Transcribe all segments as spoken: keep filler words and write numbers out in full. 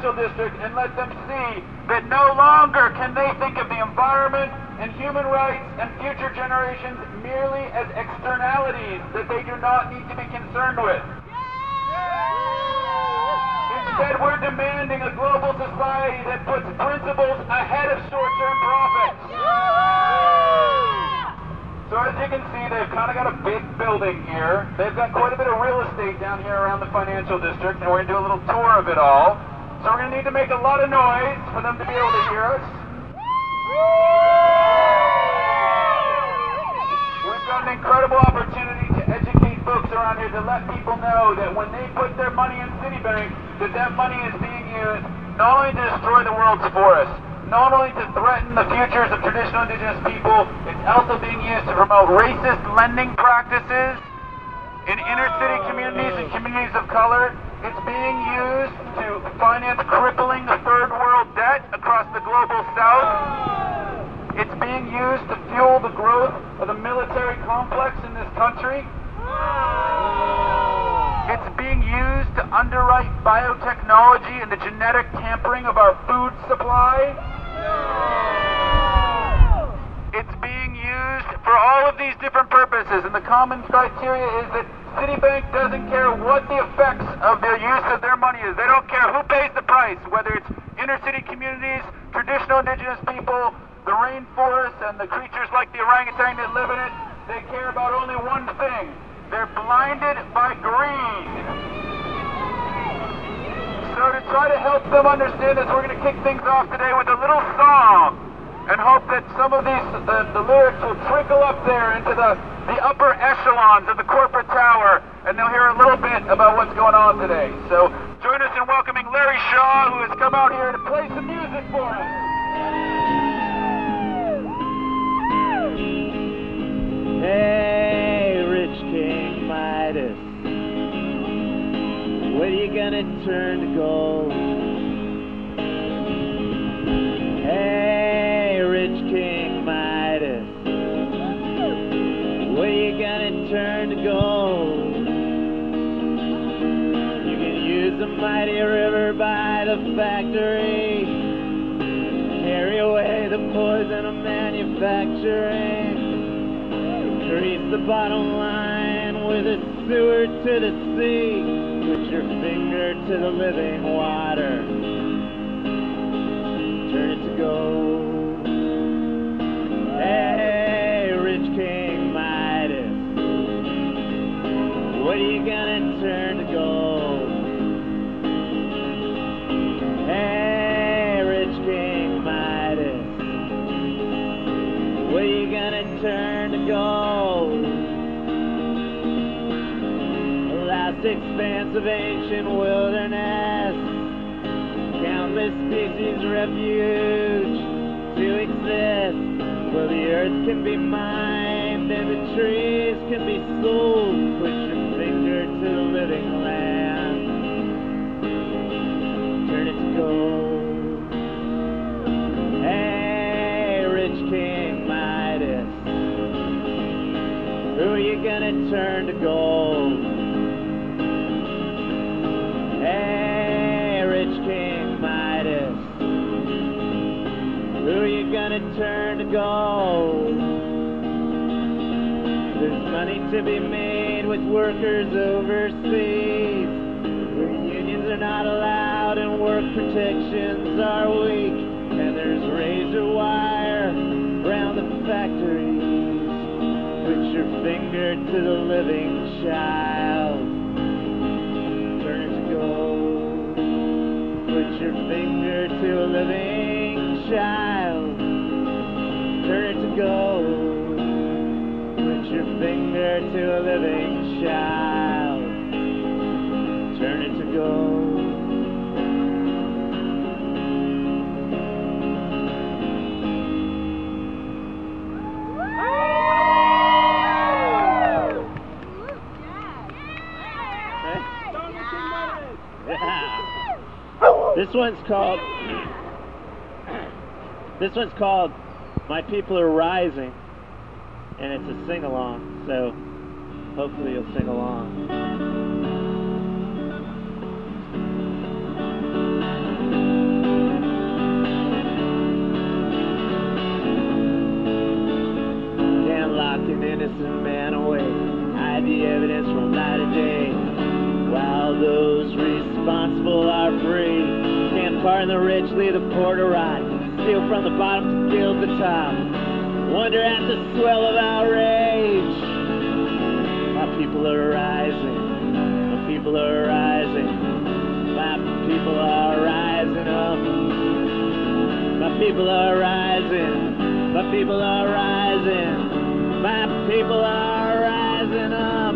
financial district and let them see that no longer can they think of the environment and human rights and future generations merely as externalities that they do not need to be concerned with. Instead, we're demanding a global society that puts principles ahead of short-term profits. So as you can see, they've kind of got a big building here. They've got quite a bit of real estate down here around the financial district, and we're going to do a little tour of it all. So we're going to need to make a lot of noise for them to be able to hear us. We've got an incredible opportunity to educate folks around here, to let people know that when they put their money in Citibank, that that money is being used not only to destroy the world's forests, not only to threaten the futures of traditional indigenous people, it's also being used to promote racist lending practices in inner city communities and communities of color. It's being used to finance crippling third world debt across the global south. It's being used to fuel the growth of the military complex in this country. It's being used to underwrite biotechnology and the genetic tampering of our food supply. It's being used for all of these different purposes, and the common criteria is that Citibank doesn't care what the effects of their use of their money is. They don't care who pays the price, whether it's inner city communities, traditional indigenous people, the rainforest, and the creatures like the orangutan that live in it. They care about only one thing. They're blinded by greed. So to try to help them understand this, we're going to kick things off today with a little song and hope that some of these, the, the lyrics will trickle up there into the, the upper echelons of the corporate tower, and they'll hear a little bit about what's going on today. So join us in welcoming Larry Shaw, who has come out here to play some music for us. Hey, Rich King Midas, what are you gonna turn to gold? Hey, Rich King Midas, what are you gonna turn to gold? You can use the mighty river by the factory, carry away the poison of manufacturing, increase the bottom line with a sewer to the sea, put your finger to the living water, turn it to gold. Hey, Rich King Midas, what are you gonna turn to gold? Hey, Rich King Midas, what are you gonna turn to gold? The last expanse of ancient wilderness, countless species refuge to exist, where the earth can be mined and the trees can be sold. Put your finger to the living land, turn it to gold. Hey, Rich King Midas, who are you gonna turn to gold? Hey, Rich King Midas, who are you gonna turn to gold? There's money to be made with workers overseas, where unions are not allowed and work protections are weak, and there's razor wire around the factories. Put your finger to the living child, turn it to gold. Put your finger to a living child, turn it to gold. Put your finger to a living child, turn it to gold. This one's called, this one's called My People Are Rising, and it's a sing-along, so hopefully you'll sing along. those responsible are free. Can't pardon the rich, leave the poor to rot. Steal from the bottom to build the top. Wonder at the swell of outrage. My people are rising. My people are rising. My people are rising up. My people are rising. My people are rising. My people are rising up.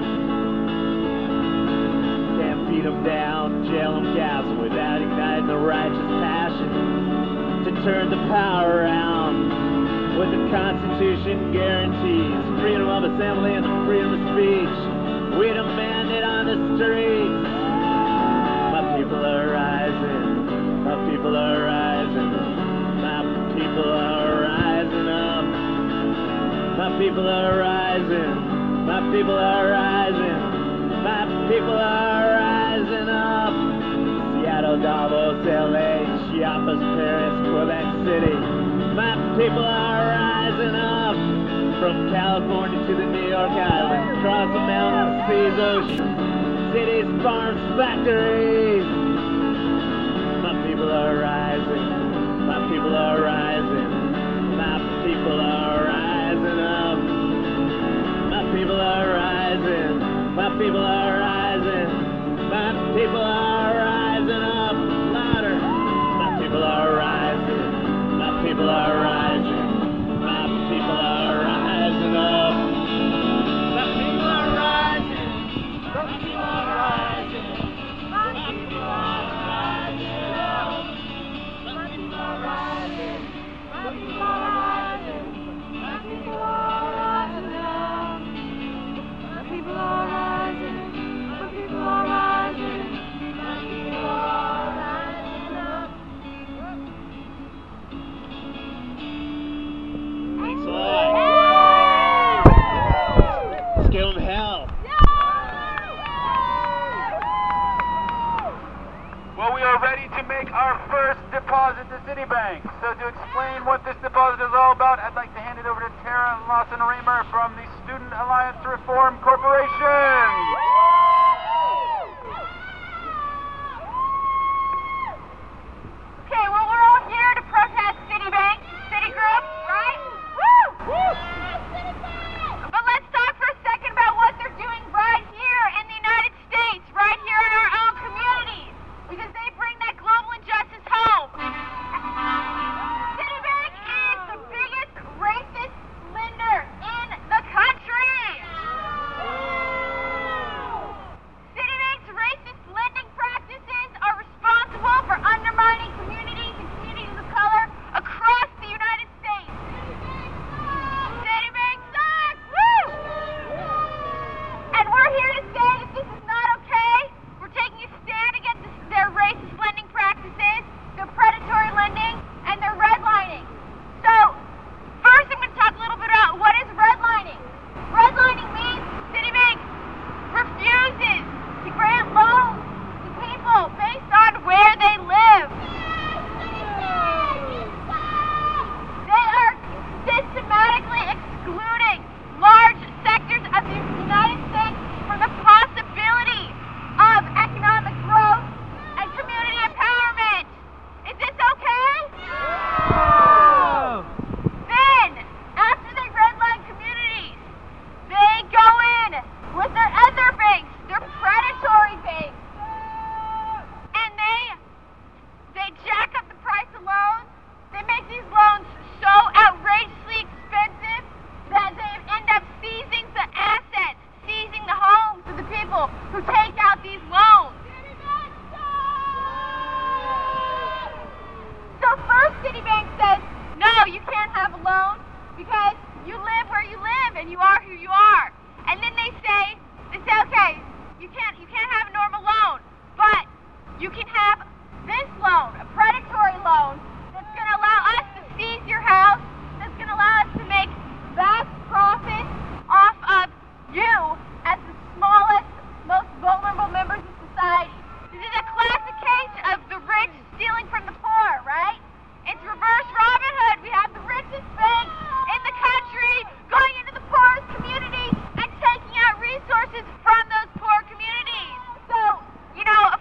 Can't beat them down, jail them, gas them without igniting the righteous passion to turn the power around. What the Constitution guarantees, freedom of assembly and the freedom of speech. We demand it on the streets. My people are rising. My people are rising. My people are rising up. My people are rising. My people are rising. My people are rising up. Seattle, Davos, L A, Chiapas, Paris, Quebec City. My people are rising up. From California to the New York Islands, across the mountains, seas, oceans, cities, farms, factories. My people are rising. My people are rising. My people are rising up. My people are rising. My people are rising. My people are rising up. Louder. My people are rising. My people are rising. My people are rising up. My people are rising. My people are rising. My people are rising up. My people are rising. My people are rising. My people are rising up. My people are rising. My people are rising. My people are rising up. Thanks a lot. Let's give them hell. Well, we are ready to make our first deposit to Citibank. So to explain what this deposit is all about, I'd like to hand it over to Tara Lawson-Remer from the Student Alliance Reform Corporation. Okay, well, we're all here to protest Citibank, Citigroup, right? Woo! Woo! But let's talk for a second about what they're doing right here in the United States, right here in our own communities, because they bring that global injustice home. Citibank is the biggest racist lender in the country. Citibank's racist lending practices are responsible for undermining communities and communities of color across the United States. Citibank sucks! Woo! And we're here to say that this is not okay. We're taking a stand against this, their racist lending practices, their predatory lending, and their redlining. So, first I'm going to talk a little bit about what is redlining. Redlining means Citibank refuses to grant loans to people based on where they live. They are systematically excluding large sectors of the United States from the possibility of economic growth and community empowerment. Is this okay? Then, after they redline communities, they go in with their other banks, their predatory banks, and they they jack up the price of loans. They make these loans so outrageously expensive that they end up seizing the assets, seizing the homes of the people who take out these loans. So first Citibank says, no, you can't have a loan because you live where you live and you are who you are. And then they say, they say, okay, you can't, you can't have a normal loan, but you can have this loan, a predatory loan that's going to allow us to seize your house, that's going to allow us to make vast profits off of you as the smallest, most vulnerable members of society. This is a classic case of the rich stealing from the poor, right? It's reverse Robin Hood. We have the richest bank in the country going into the poorest communities and taking out resources from those poor communities. So, you know,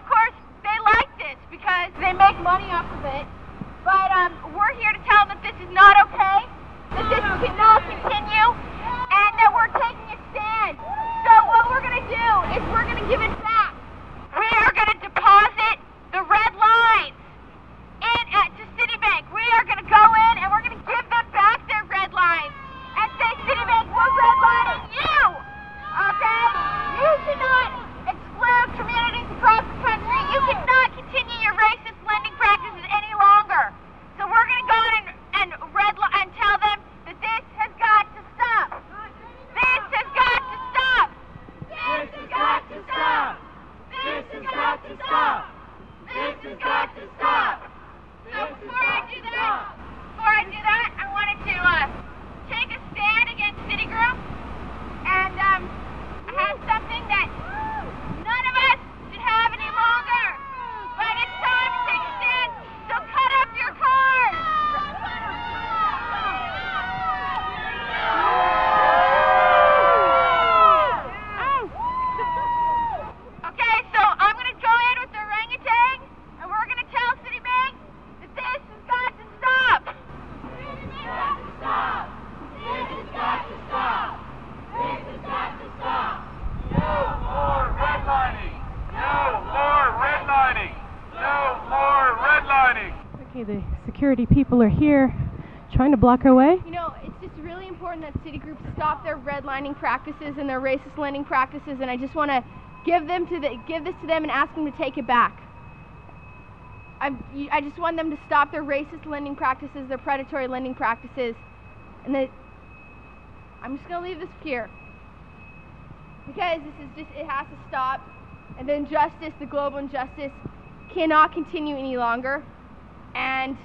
they make money off of it. But um, we're here to tell them that this is not okay, that this cannot continue, and that we're taking a stand. So what we're going to do is we're going to give it back. We are going to deposit the red lines in at to Citibank. We are going to go in and we're going to give them back their red lines and say, Citibank, we're redlining you. Okay? You cannot exclude communities across the country. You cannot continue your racist lending practices any longer. So we're going to go in and red li- and tell them that this has got to stop. This has got to stop. This has got to stop. This has got to stop. This has got to stop. So before I do that, before I do that, I wanted to uh, take a stand against Citigroup, and um, I have something that none of us should have any longer. But it's time to take a stand. So cut up your cars. Okay, so I'm going to go in with the orangutan, and we're going to tell Citibank that this has got to stop. This has got to stop. This has got to stop. This has got to stop. No more redlining. No more redlining. No more redlining. Okay, the security people are here trying to block our way. You know, it's just really important that Citigroup stop their redlining practices and their racist lending practices, and I just want to give them to the give this to them and ask them to take it back. I I just want them to stop their racist lending practices, their predatory lending practices, and that I'm just going to leave this here because this is just it has to stop, and the injustice, the global injustice, cannot continue any longer, and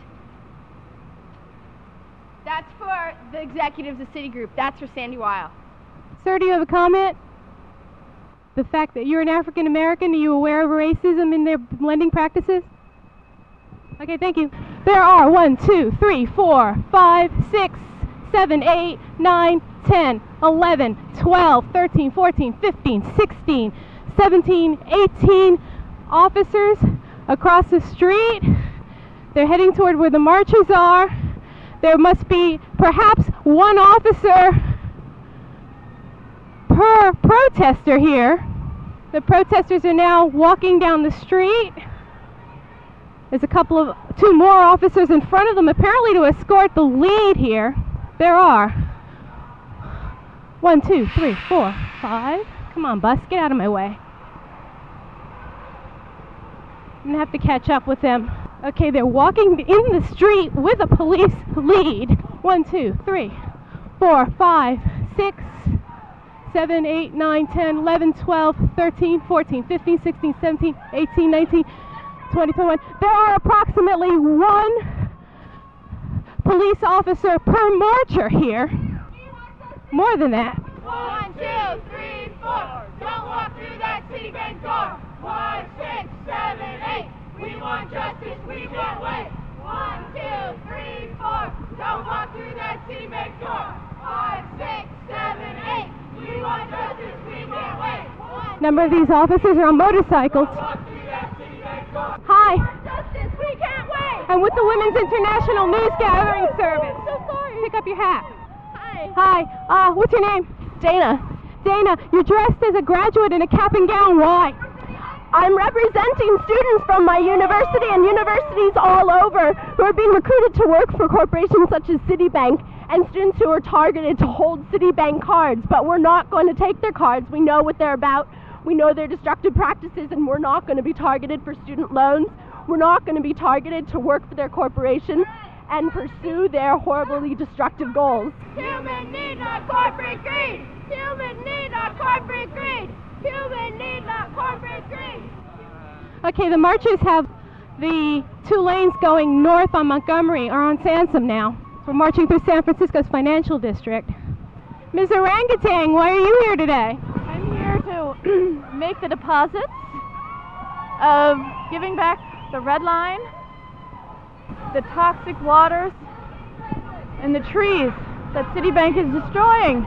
that's for the executives of Citigroup. That's for Sandy Weil. Sir, do you have a comment? The fact that you're an African American, are you aware of racism in their lending practices? Okay, thank you. There are one, two, three, four, five, six, seven, eight, nine, ten, eleven, twelve, thirteen, fourteen, fifteen, sixteen, seventeen, eighteen officers across the street. They're heading toward where the marchers are. There must be perhaps one officer per protester here. The protesters are now walking down the street. There's a couple of, two more officers in front of them, apparently to escort the lead here. There are one, two, three, four, five. Come on, bus, get out of my way. I'm gonna have to catch up with them. Okay, they're walking in the street with a police lead. One, two, three, four, five, six, seven, eight, nine, ten, eleven, twelve, thirteen, fourteen, fifteen, sixteen, seventeen, eighteen, nineteen, twenty, twenty-one. There are approximately one police officer per marcher here. More than that. One, two, three, four. Don't walk through that Citibank door. Five, six, seven, eight. We want justice, we won't wait. One, two, three, four. Don't walk through that Citibank door. Five, six, seven, eight. We want justice, we won't wait. One, Number of these officers are on motorcycles. walk through that Citibank door. Hi, Justice, we can't wait. I'm with the Women's International News Gathering Service. So sorry. Pick up your hat. Hi. Hi, uh, what's your name? Dana, Dana, you're dressed as a graduate in a cap and gown. Why? I'm representing students from my university and universities all over who are being recruited to work for corporations such as Citibank, and students who are targeted to hold Citibank cards, but we're not going to take their cards. We know what they're about. We know their destructive practices, and we're not going to be targeted for student loans. We're not going to be targeted to work for their corporation and pursue their horribly destructive goals. Human need, not corporate greed. Human need, not corporate greed. Human need, not corporate greed. Okay, the marchers have the two lanes going north on Montgomery are on Sansom now. We're marching through San Francisco's financial district. Miz Orangutan, why are you here today? I'm here to make the deposits of giving back the red line, the toxic waters, and the trees that Citibank is destroying.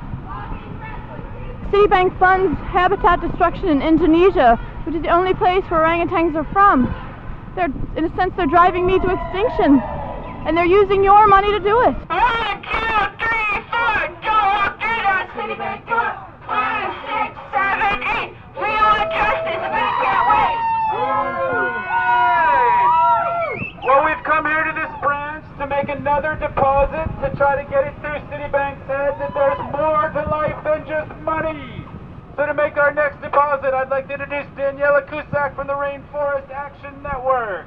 Citibank funds habitat destruction in Indonesia, which is the only place where orangutans are from. They're, in a sense, they're driving me to extinction. And they're using your money to do it. One, two, three, four, go up through that Citibank door. Five, six, seven, eight. We want justice. We can't wait. Well, we've come here to this branch to make another deposit to try to get it through Citibank's head that there's more to life than just money. So to make our next deposit, I'd like to introduce Daniela Cusack from the Rainforest Action Network.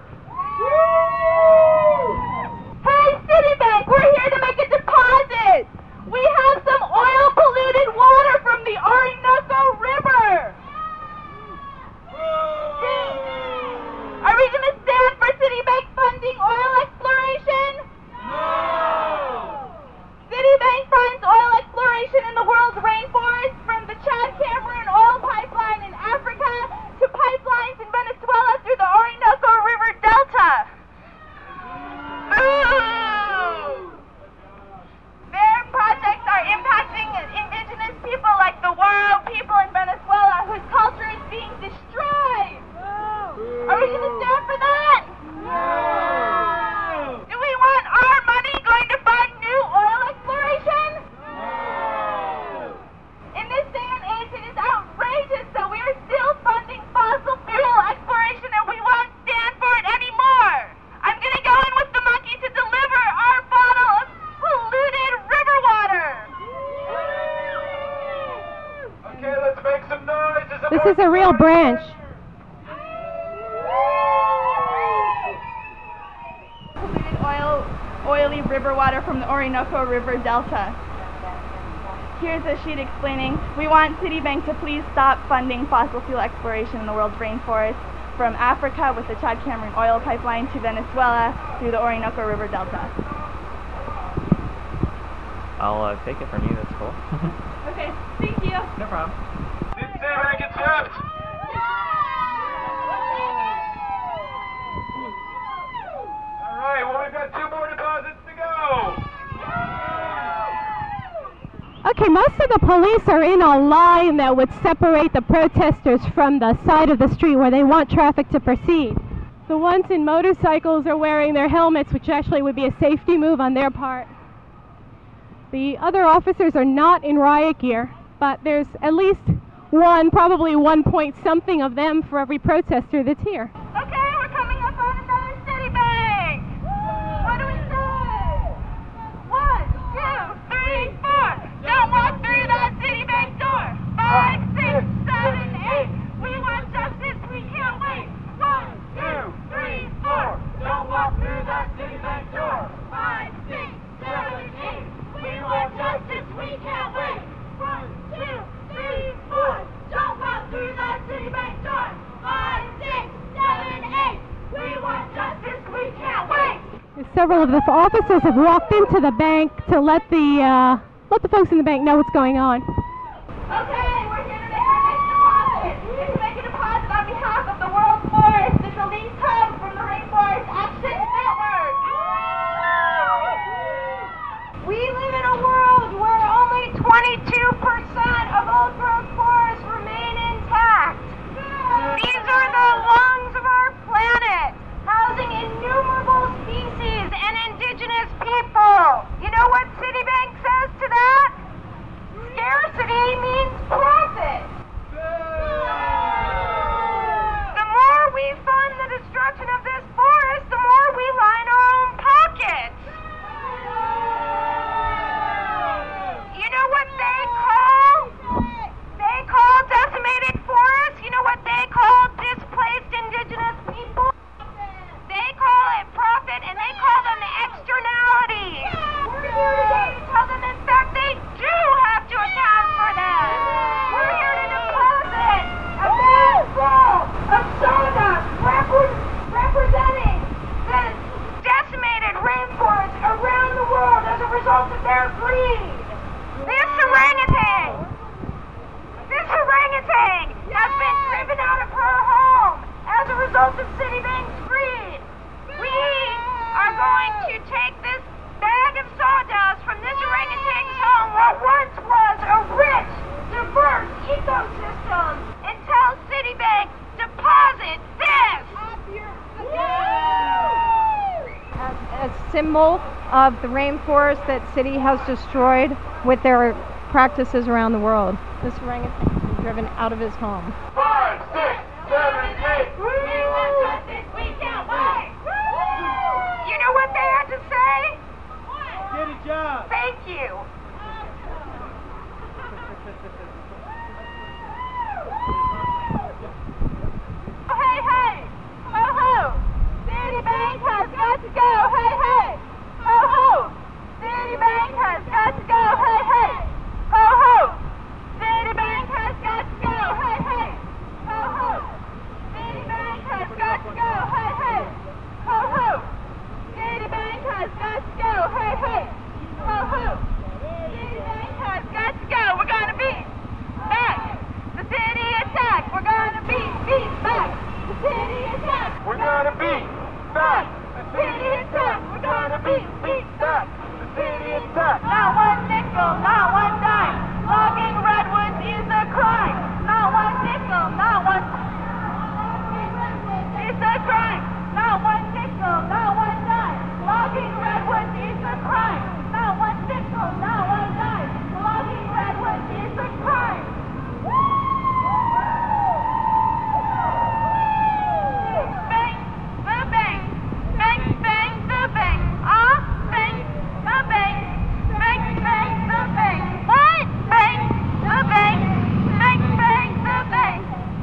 Hey, Citibank, we're here to make a deposit. We have some oil-polluted water from the Orinoco River. Are we going to stand for Citibank funding oil exploration? No! Citibank funds oil exploration in the world's rainforest, from the Chad-Cameroon oil pipeline in Africa to pipelines in Venezuela through the Orinoco River Delta. Boo! Their projects are impacting indigenous people like the Waro people in Venezuela, whose culture is being destroyed. Are we going to stand for that? No! Do we want our money going to fund new oil exploration? No! In this day and age, it is outrageous that we are still funding fossil fuel exploration, and we won't stand for it anymore. I'm going to go in with the monkey to deliver our bottle of polluted river water. Okay, let's make some noise. This is a real branch. Polluted oil, oily river water from the Orinoco River Delta. Here's a sheet explaining, we want Citibank to please stop funding fossil fuel exploration in the world's rainforest, from Africa with the Chad-Cameroon oil pipeline to Venezuela through the Orinoco River Delta. I'll uh, take it from you, that's cool. Okay, thank you. No problem. Did Citibank accept? All right, well, we've got two more deposits to go. Okay, most of the police are in a line that would separate the protesters from the side of the street where they want traffic to proceed. The ones in motorcycles are wearing their helmets, which actually would be a safety move on their part. The other officers are not in riot gear, but there's at least one, probably one point something of them for every protester that's here. Okay, we're coming up on another Citibank. What do we say? One, two, three, four. Don't walk through that Citibank door. Five, six, seven, eight. We want justice. We can't wait. One, two, three, four. Don't walk through that Citibank door. Five, six, seven, eight. We want justice. We can't wait. One, two, three, four. Don't walk through that Citibank door. Five, six, seven, eight. We want justice. We can't wait. Several of the officers have walked into the bank to let the uh, let the folks in the bank know what's going on. Okay, we're here to make our next deposit. We're to make a deposit on behalf of the world's forest. It's Elise Hub from the Rainforest Action Network. We live in a world where only twenty-two percent of old-growth forests remain intact. These are the lungs of our planet, housing innumerable species and indigenous people. You know what Citibank says to that? Scarcity means profit. The more we fund the destruction of this forest, the more we line our own pockets. You know what they call? They call decimated forests. You know what they call displaced indigenous people? They call it profit, and they call them externalities. We're here today to tell them, in fact, they do have to account for that. We're here to deposit a bag full of sawdust repre- representing the decimated rainforests around the world as a result of their greed. This orangutan, this orangutan has been driven out of her home as a result of Citibank's greed. We are going to take this bag of sawdust from this orangutan's home, what once was a rich, diverse ecosystem, and tell Citibank, deposit this. symbol of the rainforest that city has destroyed with their practices around the world. This orangutan was driven out of his home. Five, six, seven, eight. We can't wait. You know what they had to say? Get a job. Thank you. Hey, hey! Ho, ho! Citibank has got to go! Hey, hey! Ho, ho! Citibank has got to go! Hey, hey! Ho, ho! Citibank has got to go! Hey, hey! Ho, ho! Citibank has got to go! Hey, hey! Ho, ho! Citibank has got to go! Hey, hey! Ho, ho! Citibank has got to go! We're gonna beat back! The city attack! We're gonna beat, beat back! The city attack! We're gonna beat back. The city attack! We're gonna beat, beat back! The city attack. Not one nickel, not one dime! Logging redwoods is a crime! Not one nickel, not one... It's a crime! Not one nickel, not one dime! Logging redwoods is a crime! Not one nickel, not one dime! Logging redwoods is a crime! Bang, the bang, bang, bang, the bang, ah, bang, the bang, bang, bang, the bang, what? Bang, the bang, bang, bang, the bang.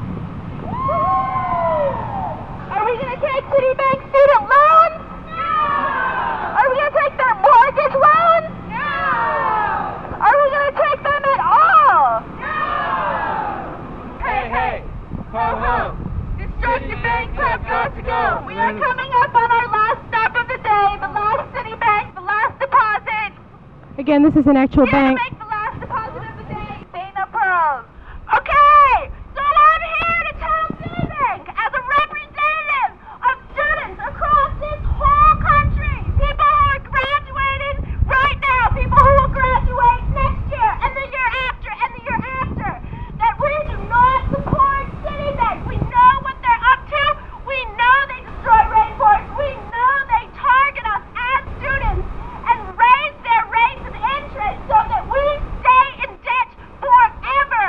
Are we gonna take Citibank student loans? No. Are we gonna take their mortgage loans? No. Are we gonna take them at all? No. Hey, hey, ho, ho. Destructive banks have got to go. We are coming up on our last stop of the day, the last Citibank, the last deposit. Again, this is an actual We're gonna bank. make the last deposit of the day. Dana Pearls. Okay, so I'm here to tell Citibank as a representative of students across this whole country, people who are graduating right now, people who will graduate next year, and the year after, and the year after, that we do not support Citibank. We know what they're up to. We know they destroy rainforests. We know they target us as students and raise their rates of interest so that we stay in debt forever.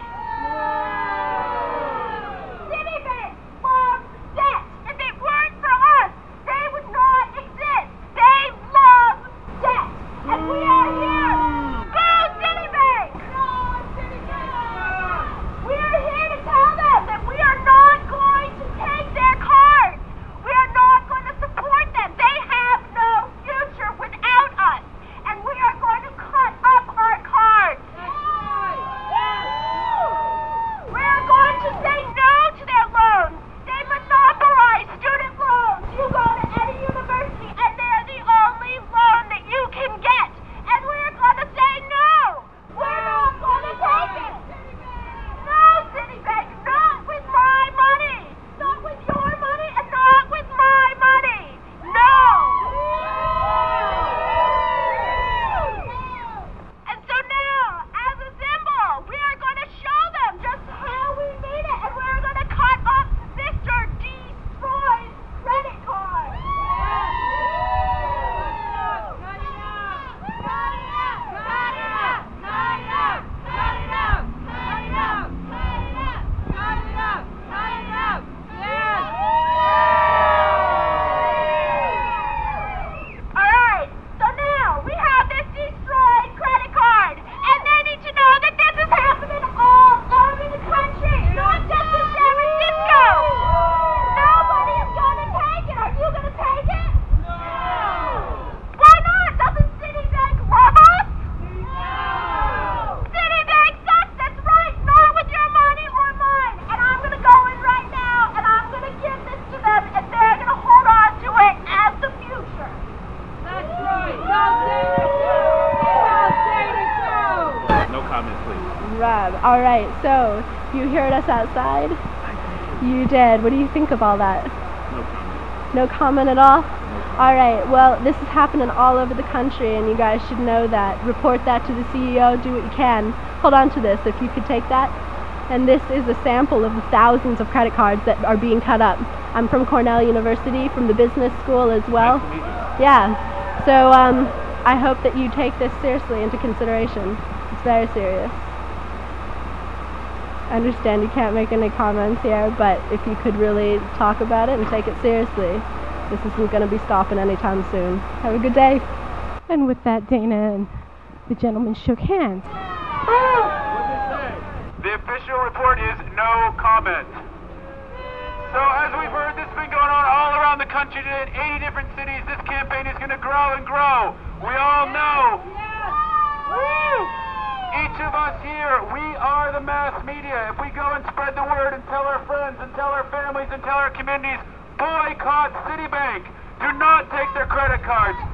Citibank loves debt. If it weren't for us, they would not exist. They love debt. And we are here. Go Citibank! Go Citibank! We are here to tell them that we are not going to take their cards. We are not going to support them. They have no future without us. And we are going to cut up our cards. We are going to say no to their loans. They monopolize student loans. You go to any university and they're the only loan that you can get. And we're going to say no. We're not going to take it. No, Citibank, not with my money. Not with your money and not with my money. No. And so now, as a symbol, we are going to show them just how we mean it. And we're going to cut up Mister Destroy's credit card. Alright, so now we have this destroyed credit card, and they need to know that this is happening all over the country, not just in San Francisco. Nobody is going to take it. Are you going to take it? No. Why not? Doesn't Citibank love us? No. Citibank sucks, that's right, not with your money or mine. And I'm going to go in right now, and I'm going to give this to them, and they're going to hold on to it as the future. No comments, please. Rob, all right, so you heard us outside? You did. What do you think of all that? No comment. No comment at all? All right, well, this is happening all over the country, and you guys should know that. Report that to the C E O, do what you can. Hold on to this, if you could take that. And this is a sample of the thousands of credit cards that are being cut up. I'm from Cornell University, from the business school as well. Nice to meet you. Yeah. So um, I hope that you take this seriously into consideration. It's very serious. I understand you can't make any comments here, but if you could really talk about it and take it seriously, this isn't going to be stopping anytime soon. Have a good day. And with that, Dana and the gentleman shook hands. The official report is no comment. So as we've heard, this has been going on all around the country today in eighty different cities. This campaign is going to grow and grow. We all know. Each of us here, we are the mass media. If we go and spread the word and tell our friends and tell our families and tell our communities, boycott Citibank. Do not take their credit cards.